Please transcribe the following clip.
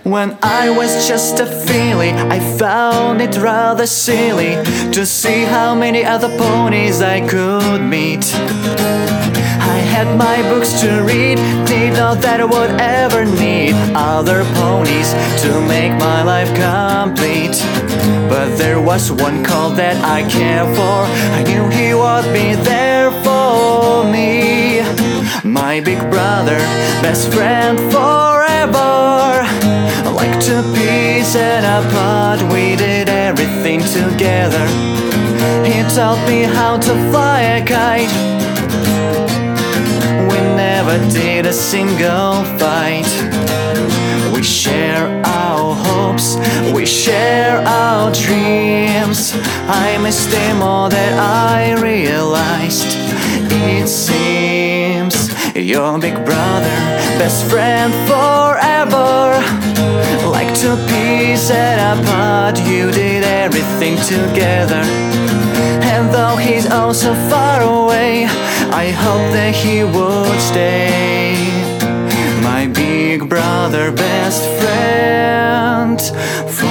When I was just a filly, I found it rather silly to see how many other ponies I could meet. I had my books to read, did not that I would ever need other ponies to make my life complete. But there was one called that I care for, I knew he would be there for me. My big brother, best friend forever. Like two peas in a pod, we did everything together. He taught me how to fly a kite. We never did a single fight. We share our hopes, we share our dreams. I missed him more than I realized. It seems your big brother, best friend forever. Like two peas in a pod, you did everything together. And though he's oh so far away, I hope that he would stay. My big brother, best friend